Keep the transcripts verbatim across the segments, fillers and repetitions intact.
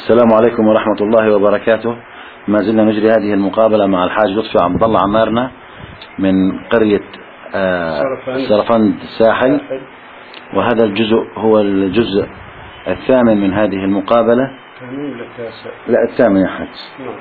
السلام عليكم ورحمة الله وبركاته. ما زلنا نجري هذه المقابلة مع الحاج لطفي عبد الله عمارنا من قرية سرفند الساحل، وهذا الجزء هو الجزء الثامن من هذه المقابلة. لا الثامن يا حاج.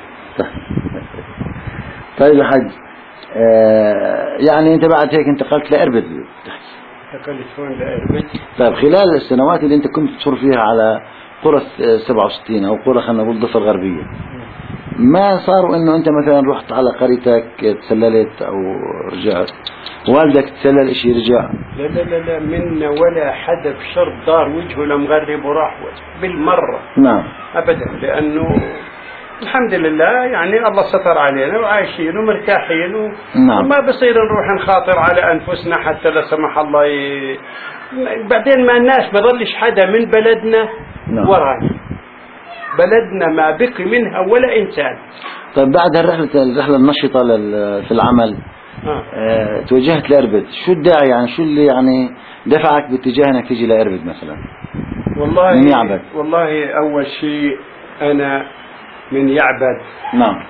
طيب يا حاج، يعني انت بعد هيك انتقلت لإربد. انتقلت هون لإربد. طيب خلال السنوات اللي انت كنت تشوف فيها على قرى سبعة وستين او قرى خلينا نقول ضفة الغربية، ما صاروا انه انت مثلا رحت على قريتك تسللت او رجعت، والدك تسلل اشي رجع؟ لا لا لا لا منا ولا حدا بشرط دار وجهه لمغرب وراح بالمرة. نعم ابدا، لانه الحمد لله يعني الله ستر علينا وعايشين ومرتاحين و... نعم. وما بصير نروح نخاطر على انفسنا حتى لا سمح الله ي... بعدين ما الناس بضلش حدا من بلدنا. نعم. ورانا بلدنا ما بقي منها ولا انسان. طيب بعد الرحلة الرحلة النشطة في العمل آه. آه، توجهت لإربد، شو الداعي يعني شو اللي يعني دفعك باتجاه انك تيجي لإربد مثلا؟ والله من يعبد. والله اول شيء انا من يعبد. نعم.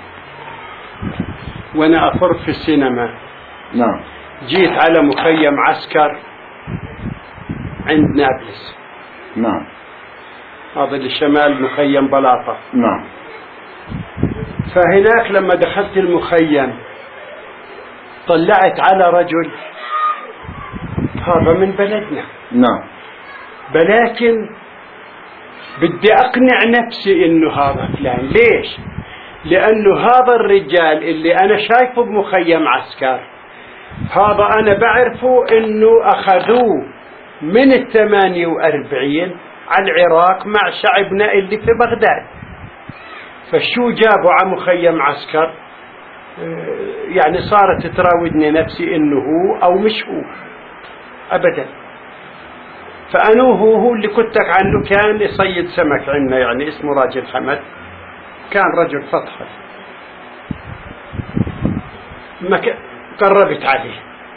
وانا افر في السينما. نعم. جيت على مخيم عسكر عند نابلس. نعم. هذا الشمال مخيم بلاطة. نعم. فهناك لما دخلت المخيم طلعت على رجل هذا من بلدنا. نعم. ولكن بدي اقنع نفسي انه هذا فلان. ليش؟ لانه هذا الرجال اللي انا شايفه بمخيم عسكر هذا انا بعرفه انه اخذوه من الثمانية واربعين على العراق مع شعبنا اللي في بغداد. فشو جابوا على مخيم عسكر؟ يعني صارت تراودني نفسي انه هو او مش هو ابدا. فأنا هو هو اللي كنتك عنه كان يصيد سمك عندنا، يعني اسمه راجل حمد، كان رجل فطحل. ما ك... قربت عليه،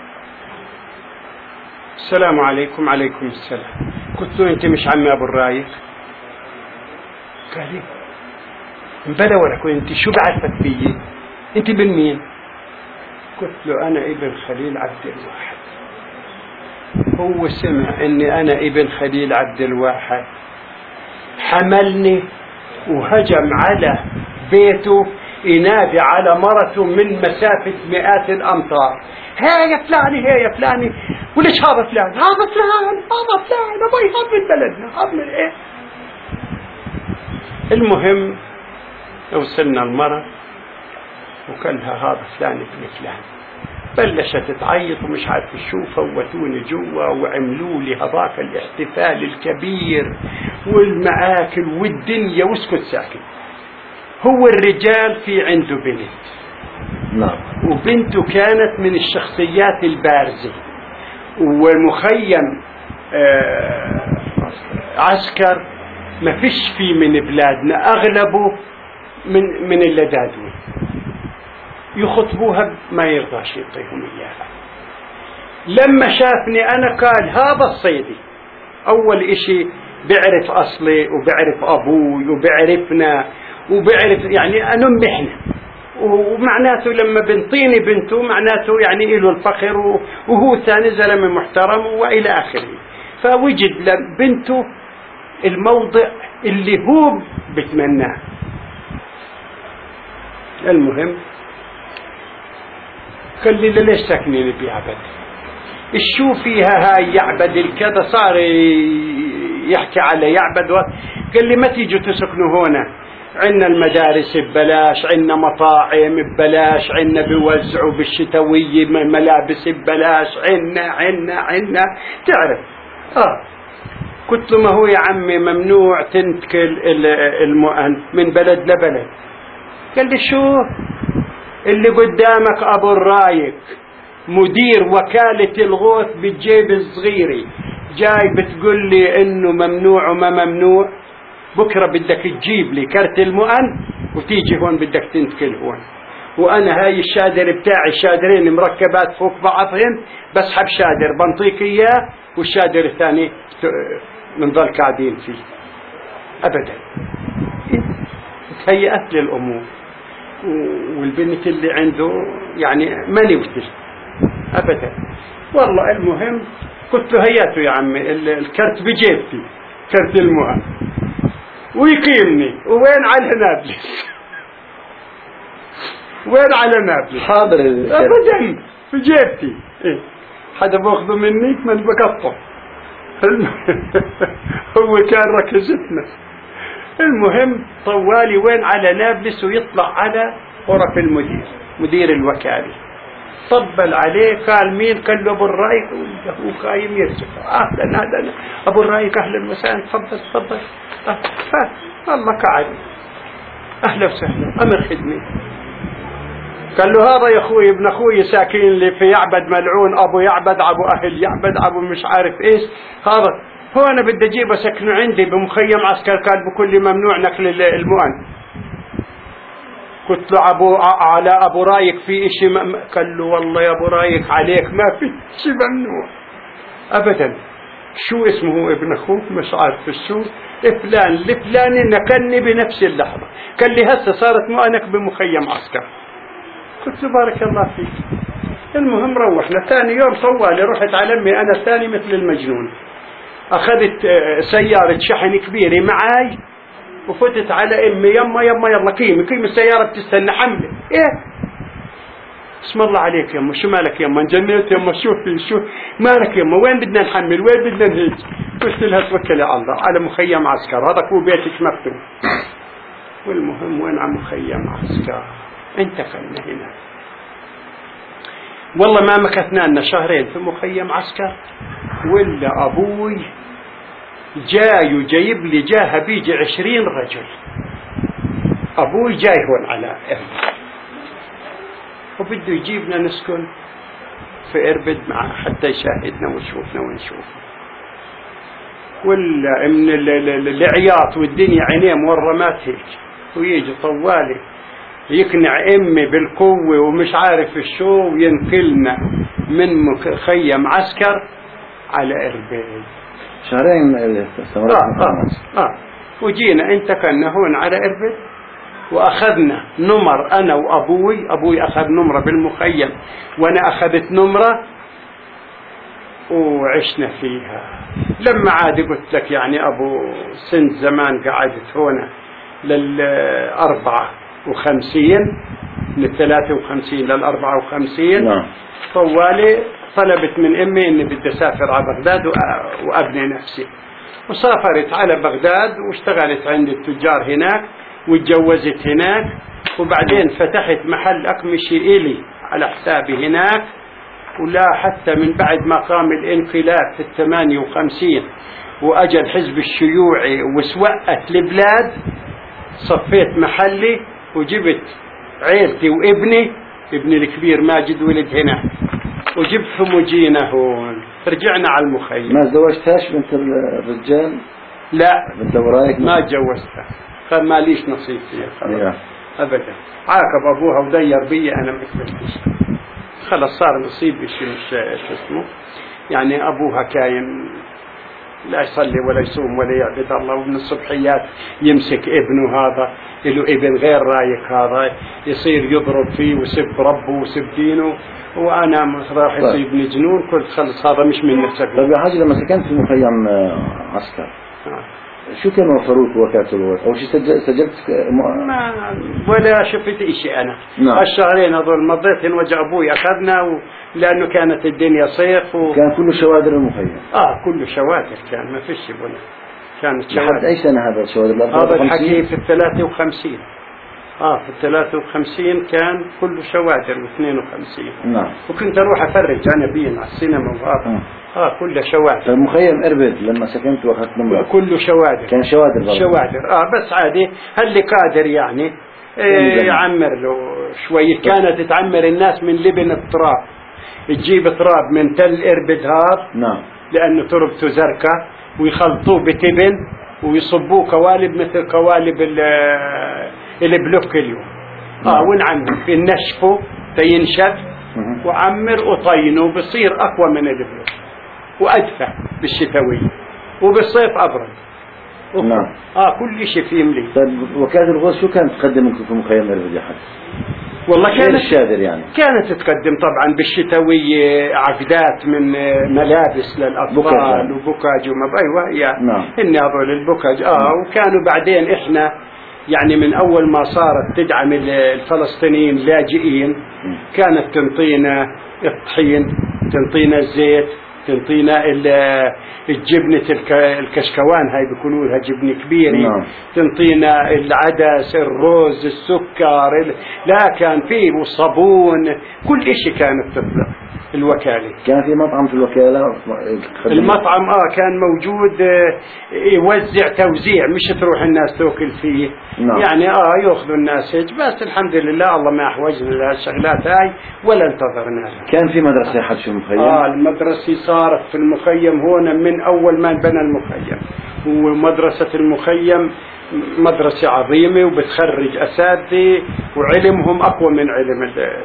السلام عليكم. عليكم السلام. قلت له انت مش عمي ابو الرايق؟ قال لي بلا ولا كنت، شو بعرفك بيي؟ انت ابن مين؟ قلت له انا ابن خليل عبد الواحد. هو سمع اني انا ابن خليل عبد الواحد حملني وهجم على بيته ينادي على مرته من مسافة مئات الامتار، هي يا فلاني هي يا فلاني. وليش هذا فلان؟ هذا فلان هذا فلان ابوي هذا من بلدنا هذا من ايه. المهم وصلنا المرة وكلها هذا فلان ابن فلان. بلشت تعيط ومش عارف شو، فوتوني جوا وعملوا لي هذاك الاحتفال الكبير والمآكل والدنيا واسكت ساكت. هو الرجال في عنده بنت. نعم. وبنته كانت من الشخصيات البارزة، ومخيم آه عسكر ما فيش فيه من بلادنا، أغلبه من من اللدادوي. يخطبوها ما يرضاش يعطيهم اياها. لما شافني انا قال هذا الصيدي. اول اشي بيعرف اصلي وبيعرف ابوي وبيعرفنا وبيعرف يعني انا احنا، ومعناته لما بنطيني بنته معناته يعني له الفخر، وهو ثاني زلمه محترم والى اخره. فوجد لبنته الموضع اللي هو بتمناه. المهم قال لي ليش ساكنين بيعبد؟ الشو فيها هاي يعبد الكذا؟ صار يحكي على يعبد. قال لي ما تيجوا تسكنوا هنا، عندنا المدارس ببلاش، عندنا مطاعم ببلاش، عندنا بيوزعوا بالشتوية ملابس ببلاش، عندنا عندنا عندنا تعرف. اه قلت له ما هو يا عمي ممنوع تنتقل المؤن من بلد لبلد. قال لي شو اللي قدامك ابو الرايق مدير وكالة الغوث بالجيب الصغيري جاي بتقول لي انه ممنوع وما ممنوع؟ بكرة بدك تجيب لي كرت المؤن وتيجي هون بدك تنتقل هون. وانا هاي الشادر بتاعي شادرين مركبات فوق بعضهم، بسحب شادر بنطيك اياه والشادر الثاني بنضل قاعدين فيه. ابدا. تهيأت للأمور، والبنت اللي عنده يعني ما نوتل أبدا. والله المهم قلت له هياته يا عمي الكرت بجيبتي، كرت المهم، ويقيمني. وين على نابلس؟ وين على نابلس؟ حاضر أبدا في جيبتي. إيه؟ حدا باخذه مني من بقطه. هو كان ركزتنا. المهم طوالي وين على نابلس، ويطلع على غرف المدير، مدير الوكالة. طبل عليه قال مين؟ قال له ابو الرايق. هو قايم يرجع اهلا اهلا ابو الرايق اهلا وسهلا تفضل تفضل. أه الله قاعد اهلا وسهلا امر خدمه. قال له هذا يا اخوي ابن اخوي ساكن لي في يعبد ملعون، ابو يعبد ابو اهل يعبد ابو مش عارف ايش هذا، هو انا بدي اجيبه سكنه عندي بمخيم عسكر، قال بكل ممنوع نقل المؤن. قلت له ابو على ابو رايك في اشي؟ قال له والله يا ابو رايك عليك ما في شيء ممنوع ابدا. شو اسمه ابن اخوك؟ مش عارف شو فلان لفلان نقلني بنفس اللحظه، قال لي هسه صارت مؤنك بمخيم عسكر. قلت له بارك الله فيك. المهم روحنا ثاني يوم طوالي رحت على امي انا ثاني مثل المجنون، اخذت سياره شحن كبيره معاي وفتت على امي يما يما يلا قيمي قيمي السياره بتستنى حمله. ايه اسم الله عليك يما شو مالك يما انجنيت يما شوفي شو مالك يما وين بدنا نحمل وين بدنا نهيج؟ قلت لها توكلي على الله على مخيم عسكر هذا هو بيتك مكتوب. والمهم وين على مخيم عسكر انتقلنا هنا. والله ما مكثنا لنا شهرين في مخيم عسكر ولا ابوي جاي وجايب لي جاها بيجي عشرين رجل. ابوي جاي هون على اربد وبده يجيبنا نسكن في اربد معه حتى يشاهدنا ويشوفنا ونشوفه. ولا من العياط والدنيا عينيه مورمات هيك، ويجي طوالي يقنع امي بالقوه ومش عارف الشو وينقلنا من مخيم عسكر على اربد. شهرين استمرت. آه آه آه. وجينا انتقلنا هون على اربد واخذنا نمر انا وابوي. ابوي اخذ نمره بالمخيم وانا اخذت نمره وعشنا فيها. لما عاد قلت لك يعني ابو سنت زمان قعدت هنا للأربعة وخمسين من الثلاثة وخمسين للأربعة وخمسين. نعم. طوالي طلبت من امي اني بدي اسافر على بغداد وابني نفسي، وسافرت على بغداد واشتغلت عند التجار هناك وتجوزت هناك، وبعدين فتحت محل اقمشة الي على حسابي هناك. ولا حتى من بعد ما قام الانقلاب في الثمانية وخمسين واجى الحزب الشيوعي وسوقت البلاد صفيت محلي وجبت عيلتي وابني ابني الكبير ماجد ولد هنا وجبتهم وجينا هون. رجعنا على المخيم. ما تزوجتهاش بنت الرجال؟ لا بنت ورايك ما تجوزتها، قال ما ليش نصيب فيها خلاص ابدا. عاقب ابوها ودير بي انا ما كبرتش خلاص صار نصيب شو شو اسمه يعني. ابوها كاين لا يصلي ولا يصوم ولا يعبد الله، ومن الصبحيات يمسك ابنه هذا له ابن غير رايك هذا يصير يضرب فيه ويسب ربه ويسب دينه، وانا راح يصيبني جنون. قلت خلص هذا مش من نسبي. طيب يا حاج لما سكنت في مخيم عسكر آه. شو كان وفروك وكاتبوك او شيء سجلت سجلت م... ما ولا شفت شيء انا. نعم. الشهرين هذول مضيتهم وجا ابوي اخذنا و... لانه كانت الدنيا صيف و... كان كله شوادر المخيم. اه كله شوادر كان ما فيش بنا كانت شوادر. لحد اي سنه هذا الشوادر؟ هذا الحكي في الثلاثة وخمسين. اه في الثلاثة وخمسين كان كله شوادر واثنين وخمسين. نعم. وكنت اروح افرج انا بين على السينما وهذا اه كله شوادر. فمخيم اربد لما سكنت واخذت نمرة كله شوادر. كان شوادر برضه. شوادر اه بس عادي هل قادر يعني إيه يعمر له شوية. كانت تعمر الناس من لبن التراب، تجيب تراب من تل اربد هذا. نعم. لانه تربته زركة ويخلطوه بتبن ويصبوه قوالب مثل قوالب البلوك اليوم. اه ونعمر بنشفه تينشف وعمر وطينه بصير اقوى من البلوك وادفع بالشتوية وبالصيف ابرد. نعم. اه كل شيء فيه مليح. طيب وكالة الغوث شو كانت تقدم لكم في مخيم إربد يا حاج؟ والله كانت الشادر يعني كانت تقدم طبعا بالشتوية عقدات من ملابس للأطفال وبكاج وما أيوة يا نعم. إن هذول البكاج آه نعم. وكانوا بعدين إحنا يعني من أول ما صارت تدعم الفلسطينيين اللاجئين كانت تنطينا الطحين، تنطينا الزيت، تنطينا الجبنة الكشكوان هاي بيقولوا لها جبنة كبيرة. نعم. تنطينا العدس، الرز، السكر، لا كان فيه والصابون، كل إشي كانت تطلع الوكالة. كان في مطعم في الوكالة؟ المطعم آه كان موجود يوزع توزيع، مش تروح الناس تأكل فيه. نعم. يعني آه يأخذوا الناس هيك بس الحمد لله الله ما أحوجنا لهالشغلات هاي ولا انتظرناها. كان في مدرسة حد في المخيم؟ آه المدرسة صارت في المخيم هون من أول ما بنى المخيم، ومدرسة المخيم مدرسة عظيمة وبتخرج أساتذة وعلمهم أقوى من علم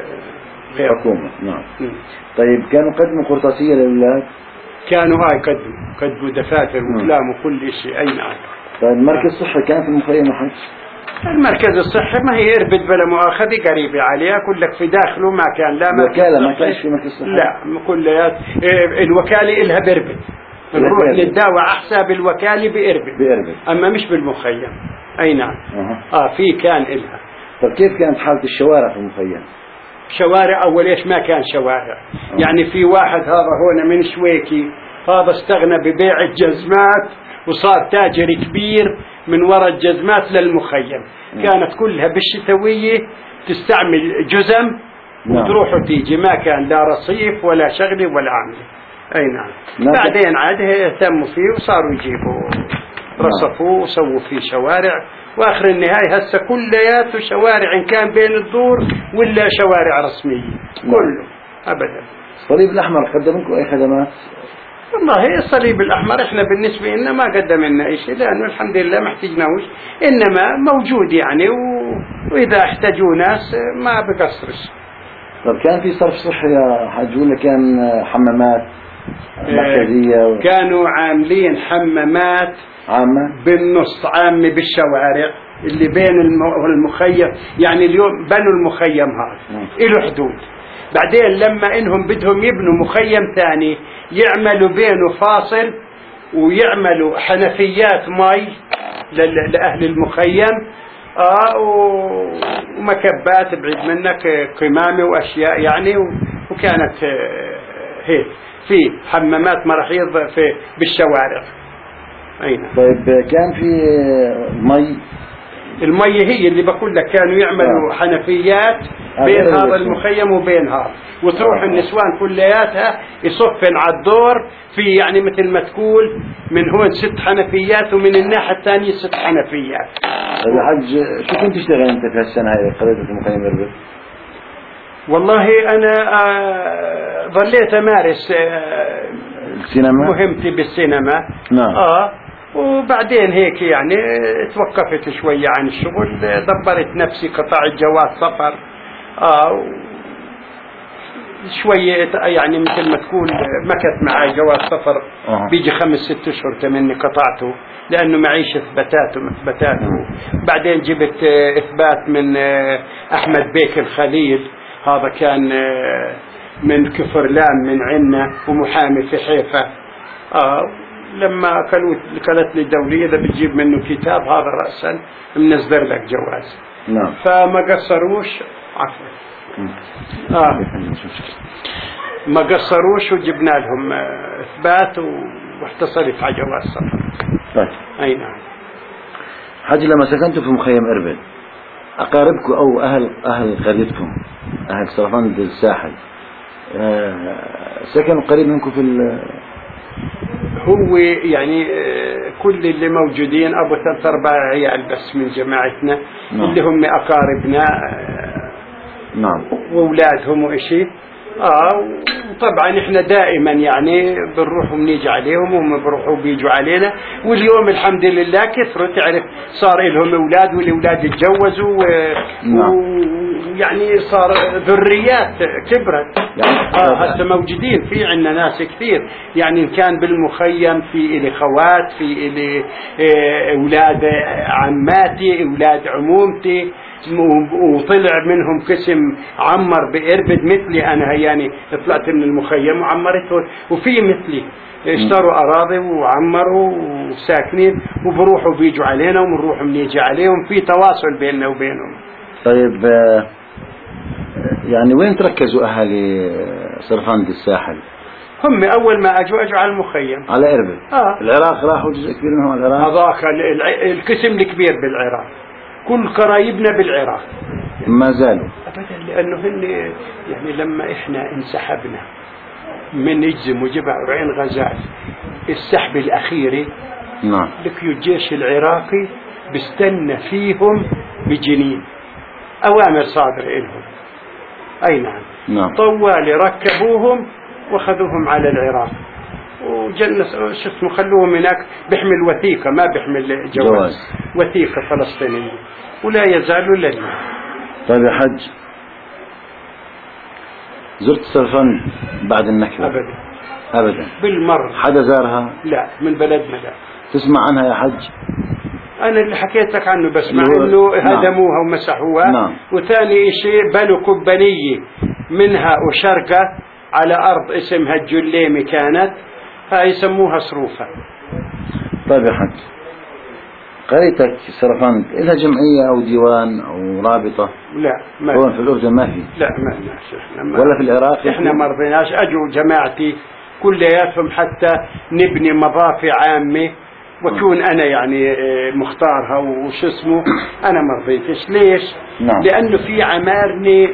الحكومة. نعم. م. طيب كانوا قدموا قرطاسية للأولاد؟ كانوا هاي قدموا قدموا دفاتر وكلام وكل شيء. أي نعم. طيب المركز الصحي كان في المخيم يا حج؟ المركز الصحي ما هي إربد بلا مؤاخذة قريبة عليها، كل لك في داخله ما كان لا مركز الوكالة ما كانش في مركز صحي؟ لا كليات الوكالة إلها بإربد، نروح للدواء أحساب الوكالة بإربد بإربد أما مش بالمخيم. أي نعم. أه. آه في كان إلها. طيب كيف كانت حالة الشوارع في المخيم؟ شوارع أول إيش ما كان شوارع. أه. يعني في واحد هذا هون من شويكي هذا استغنى ببيع الجزمات وصار تاجر كبير من وراء الجزمات للمخيم. أه. كانت كلها بالشتوية تستعمل جزم وتروح وتيجي، ما كان لا رصيف ولا شغلي ولا عامل. أي نعم. بعدين عاد اهتموا فيه وصاروا يجيبوا رصفوه وسووا فيه شوارع، واخر النهاية هسه كلياته شوارع ان كان بين الدور ولا شوارع رسمية كله ابدا. الصليب الاحمر قدم لكم اي خدمات؟ والله الصليب الاحمر احنا بالنسبة لنا ما قدم لنا شيء لانه الحمد لله ما احتجناهوش، انما موجود يعني و... واذا احتاجوا ناس ما بقصرش. طب كان في صرف صحي يا حاج ولا كان حمامات مركزية و... كانوا عاملين حمامات عامة بالنص عامة بالشوارع اللي بين المخيم، يعني اليوم بنوا المخيم هذا له حدود، بعدين لما انهم بدهم يبنوا مخيم ثاني يعملوا بينه فاصل ويعملوا حنفيات مي لأهل المخيم اه ومكبات بعيد منك قمامة واشياء يعني، وكانت هيك في حمامات مراحيض في بالشوارع. أين. طيب كان في مي؟ المي هي اللي بقول لك كانوا يعملوا آه. حنفيات بين آه هذا المخيم وبين هذا، وتروح آه. النسوان كلياتها يصفن على الدور في يعني مثل ما تقول من هون ست حنفيات ومن الناحية الثانية ست حنفيات. طيب يا حج شو كنت تشتغل أنت في هالسنة هاي قضيت في مخيم إربد؟ والله أنا آه ظليت أمارس آه السينما؟ مهمتي بالسينما. نعم. آه وبعدين هيك يعني توقفت شوية عن الشغل، دبرت نفسي قطعت جواز سفر آه شوية يعني مثل ما تقول مكت معي جواز سفر أه. بيجي خمس ست اشهر تمني قطعته لأنه معيش إثباتات ومثبتات. بعدين جبت إثبات من أحمد بيك الخليل، هذا كان من كفرلان من عنا ومحامي في حيفا. آه لما كلت كلت لي دولية إذا بتجيب منه كتاب هذا رأسا منزل لك جواز. نعم. فما قصروش عفوا آه ما قصروش وجبنا لهم إثبات واحتصلت على جواز سفر. طيب. أي نعم. حاج لما سكنتوا في مخيم إربد أقاربكم أو أهل أهل قريتكم أهل سرفند الساحل آه سكنوا قريب منكم في ال هو يعني كل اللي موجودين أبو ثلاث أربع عيال بس من جماعتنا. نعم. اللي هم أقاربنا نعم وأولادهم وإشي اه وطبعا احنا دائما يعني بنروح وبنيجي عليهم وهم بيروحوا وبيجوا علينا، واليوم الحمد لله كثروا، تعرف صار لهم اولاد والاولاد اتجوزوا ويعني صار ذريات كبرت. اه هسه موجودين في عندنا ناس كثير، يعني ان كان بالمخيم في الي خوات، في الي اولاد عماتي، اولاد عمومتي، وطلع منهم قسم عمر بإربد مثلي أنا، يعني طلعت من المخيم وعمرته، وفي مثلي اشتروا أراضي وعمروا وساكنين وبروحوا بيجوا علينا وبنروح بنيجي عليهم، في تواصل بيننا وبينهم. طيب يعني وين تركزوا أهالي سرفند الساحل؟ هم أول ما أجوا أجوا على المخيم على إربد. آه. العراق راحوا جزء كبير منهم على العراق؟ هذاك القسم الكبير بالعراق، كل قرايبنا بالعراق ما زالوا أبدا، لأنه هن يعني لما إحنا انسحبنا من إجزم وجبع وعين غزال السحب الأخيري، نعم، لك الجيش العراقي بيستنى فيهم بجنين، أوامر صادرة إلهم. أي نعم. نعم. طوالي ركبوهم وأخذوهم على العراق وجلس شو اسمه خلوهم هناك بيحمل وثيقة، ما بيحمل جواز، وثيقة فلسطينية، ولا يزالوا لنا. طيب يا حج، زرت سرفند بعد النكبة؟ أبدا أبدا بالمرة. حدا زارها؟ لا، من بلدنا لا. تسمع عنها يا حج؟ أنا اللي حكيت لك عنه بسمع إنه هدموها ومسحوها. نعم. وثاني شيء بنوا كبنية منها وشرقة على أرض اسمها الجليمي كانت، هاي يسموها صروفة. طيب يا حج، قريتك سرفند إلها جمعية أو ديوان أو رابطة؟ لا ما هون في الأردن ما في؟ لا ما فيش. احنا ما ولا في العراق؟ احنا ما رضيناش. أجوا جماعتي كلياتهم حتى نبني مضافي عامة وكون أنا يعني مختارها وش اسمه، أنا ما رضيتش. ليش؟ نعم. لأنه في عمارني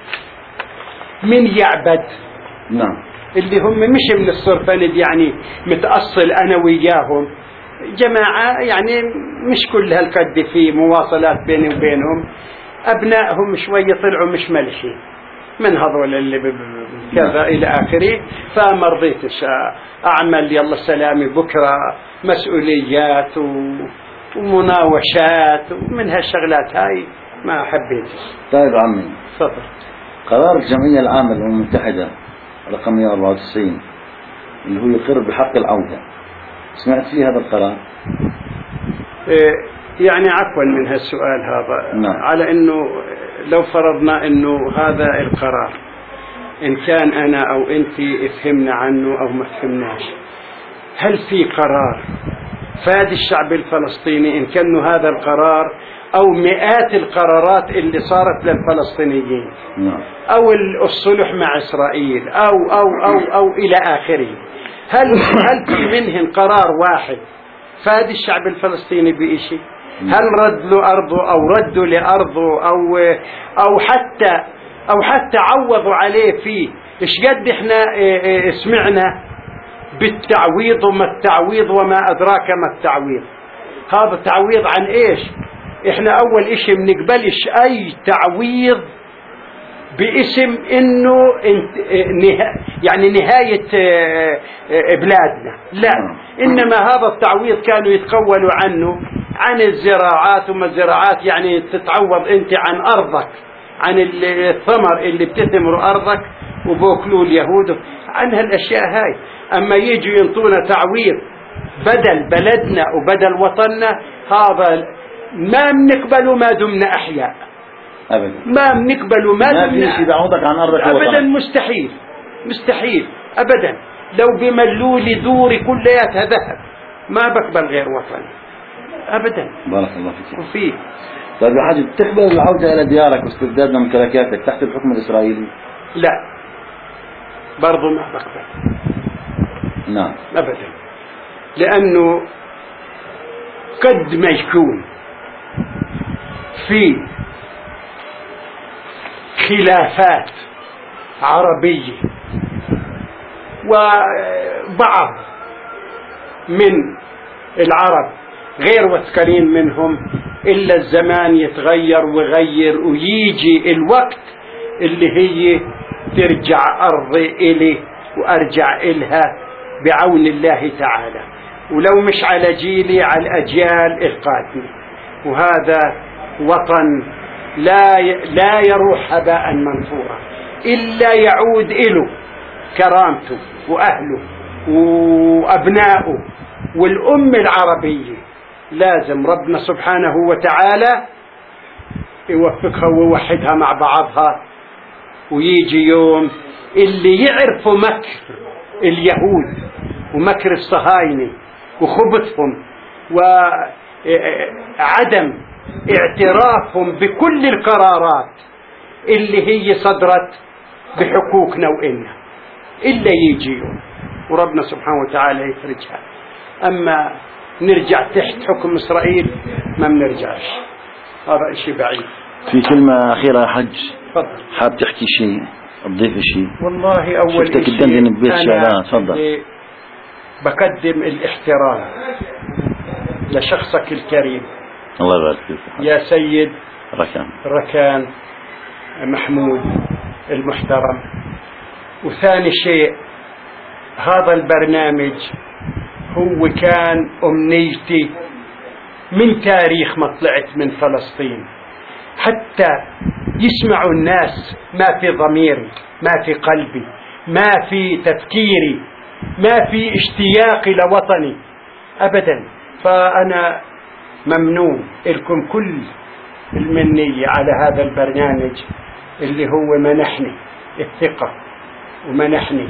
من يعبد، نعم، اللي هم مش من الصرفند، يعني متأصل أنا وياهم جماعة، يعني مش كل هالقد في مواصلات بيني وبينهم، أبنائهم شوية طلعوا مش ملحين من هذول اللي كذا إلى آخره، فما رضيتش أعمل يلا سلامي بكرة مسؤوليات ومناوشات ومن هالشغلات هاي ما حبيتش. طيب عمي، تفضل. قرار الجمعية العامة للأمم المتحدة رقم مئة وأربعة وتسعين اللي هو يقر بحق العودة، سمعت فيه هذا القرار؟ إيه يعني عفوا من هالسؤال هذا. نعم. على انه لو فرضنا انه هذا القرار ان كان انا او انت فهمنا عنه او ما فهمناش، هل في قرار فاد الشعب الفلسطيني ان كان هذا القرار او مئات القرارات اللي صارت للفلسطينيين؟ نعم. او الصلح مع اسرائيل او او او او الى اخره، هل هل في منهم قرار واحد فاد الشعب الفلسطيني بشيء؟ هل رد له أرضه أو ردوا لأرضه أو أو حتى أو حتى عوضوا عليه فيه؟ إيش قد إحنا سمعنا بالتعويض وما التعويض وما أدراك ما التعويض؟ هذا التعويض عن إيش؟ إحنا أول إشي منقبلش أي تعويض باسم إنه يعني نهاية بلادنا، لا، إنما هذا التعويض كانوا يتقولوا عنه عن الزراعات، وما الزراعات يعني تتعوض أنت عن أرضك، عن الثمر اللي بتثمر أرضك وبوكلوا اليهود، عن هالأشياء هاي. أما يجوا ينطونا تعويض بدل بلدنا وبدل وطننا، هذا ما بنقبله ما دمنا أحياء أبدا، ما بنقبله ما ما في شيء بعوضك عن أرضك أبدا وطنك. مستحيل مستحيل أبدا. لو بملوا لي دوري كلياتها ذهب ما بقبل غير وطني أبدا. بارك الله فيك. وفيه. طيب يا حاج، بتقبل العودة إلى ديارك واسترداد ممتلكاتك تحت الحكم الإسرائيلي؟ لا برضو ما بقبل. نعم. أبدا، لأنه قد ما يكون في خلافات عربية وبعض من العرب غير وثقانين منهم، إلا الزمان يتغير ويغير ويجي الوقت اللي هي ترجع أرضي إلي وأرجع إلها بعون الله تعالى، ولو مش على جيلي على الأجيال القادمة. وهذا وطن لا لا يروح هباء منثورا إلا يعود إله كرامته وأهله وأبنائه. والأمة العربية لازم ربنا سبحانه وتعالى يوفقها ويوحدها مع بعضها، ويجي يوم اللي يعرفوا مكر اليهود ومكر الصهاينة وخبثهم وعدم اعترافهم بكل القرارات اللي هي صدرت بحقوقنا وإلنا، إلا يجي يوم وربنا سبحانه وتعالى يفرجها. أما نرجع تحت حكم إسرائيل ما بنرجعش، هذا إشي بعيد. في كلمة أخيرة يا حج، تفضل. حاب تحكي شيء، تضيف شيء؟ والله أول شفتك تدندن ببيت شعلان، تفضل. بقدم الاحترام لشخصك الكريم الله يبارك فيك يا سيد ركان ركان محمود المحترم. وثاني شيء هذا البرنامج هو كان أمنيتي من تاريخ ما طلعت من فلسطين، حتى يسمعوا الناس ما في ضميري، ما في قلبي، ما في تفكيري، ما في اشتياقي لوطني أبدا. فأنا ممنون لكم كل المنية على هذا البرنامج اللي هو منحني الثقة ومنحني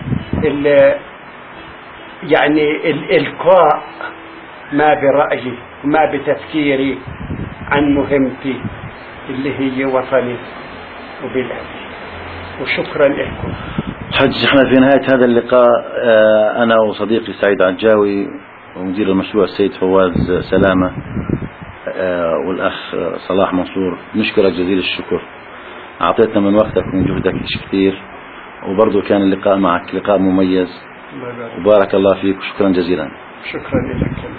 يعني الإلقاء ما برأيي وما بتفكيري عن مهمتي اللي هي وطني وبلادي. وشكرا لكم. حج، احنا في نهاية هذا اللقاء أنا وصديقي سعيد عجاوي ومدير المشروع السيد فواز سلامة والأخ صلاح منصور نشكرك جزيل الشكر، أعطيتنا من وقتك ومن جهدك كثير، وبرضو كان اللقاء معك لقاء مميز، وبارك الله فيك وشكرا جزيلا. شكرا لك.